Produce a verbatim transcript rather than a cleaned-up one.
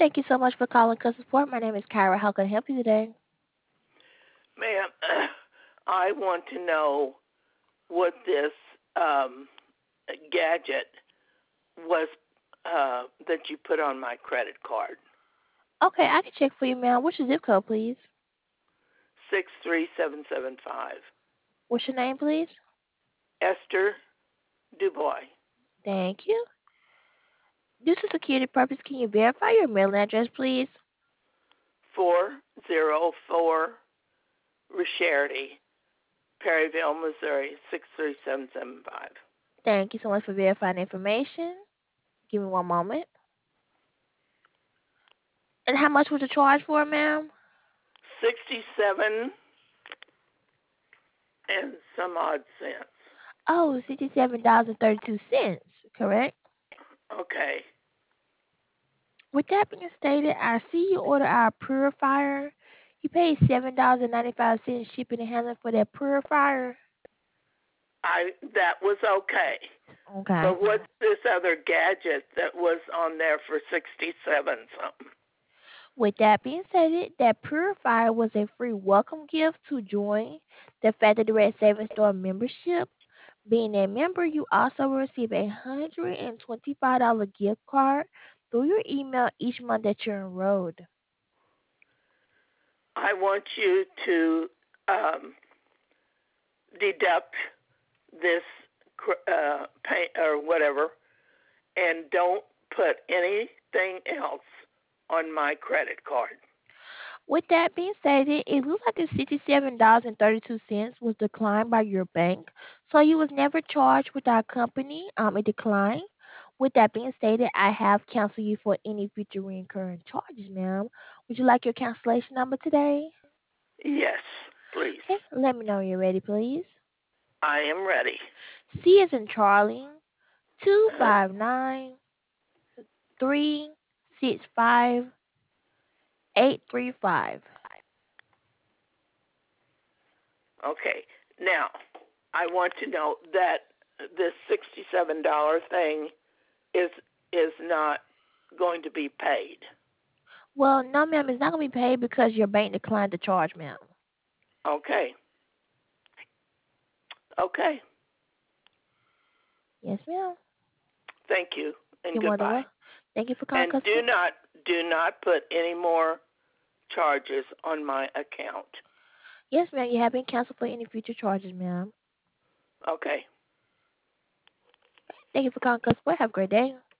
Thank you so much for calling Customer Support. My name is Kyra. How can I help you today? Ma'am, I want to know what this um, gadget was uh, that you put on my credit card. Okay, I can check for you, ma'am. What's your zip code, please? six three seven seven five. What's your name, please? Esther Dubois. Thank you. Due to security purpose, can you verify your mailing address, please? four oh four Richarity, Perryville, Missouri, six three seven seven five. Thank you so much for verifying the information. Give me one moment. And how much was the charge for, ma'am? sixty-seven and some odd cents. Oh, sixty-seven dollars and thirty-two cents, correct? Okay. With that being stated, I see you order our purifier. You paid seven dollars and ninety-five cents shipping and handling for that purifier. I that was okay. Okay. But what's this other gadget that was on there for sixty-seven something? With that being stated, that purifier was a free welcome gift to join the Factory Red Savings Store membership. Being a member, you also will receive a one hundred twenty-five dollars gift card through your email each month that you're enrolled. I want you to um, deduct this uh, pay or whatever, and don't put anything else on my credit card. With that being stated, it looks like the sixty-seven dollars and thirty-two cents was declined by your bank, so you was never charged with our company. Um, it declined. With that being stated, I have canceled you for any future recurring charges, ma'am. Would you like your cancellation number today? Yes, please. Okay, let me know when you're ready, please. I am ready. C is in Charlie, two Uh, five nine three six five eight three five. okay. Now, I want to know that this sixty-seven dollars thing is is not going to be paid. Well, no, ma'am, it's not gonna be paid because your bank declined the charge, ma'am. Okay. Okay. Yes, ma'am. Thank you and You're more than goodbye. welcome. Thank you for calling And customer. do not do not put any more charges on my account. Yes, ma'am. You have been canceled for any future charges, ma'am. Okay. Thank you for calling customer. Have a great day.